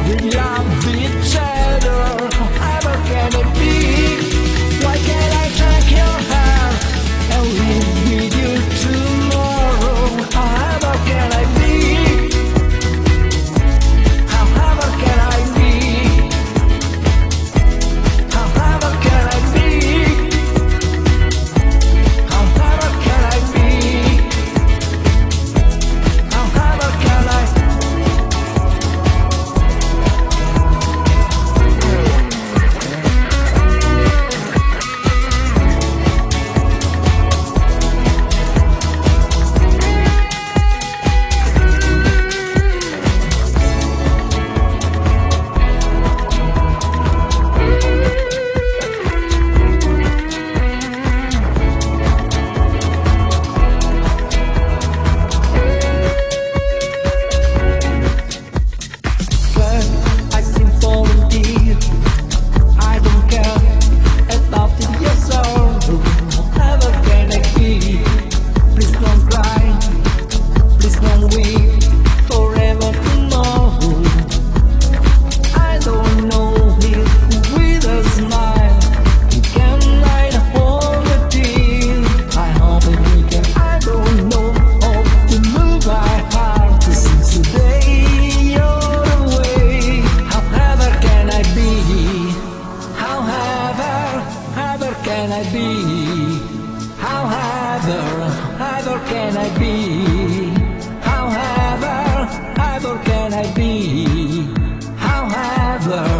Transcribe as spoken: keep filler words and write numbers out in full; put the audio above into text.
We love each other. However can it be? Why can't I take your hand and live with you tomorrow? However can I be? However can I be? However can I be? However can I be? However can I? I seem volunteer. I don't care about your sorrow. However can I be? Please don't cry. Please don't weep forever tomorrow. I don't know if with a smile you can light all the tears. I hope that we can. I don't know how to move my heart to since today you're away. However can I be? However, however can I be? However, however can I be? However, however can I be? However.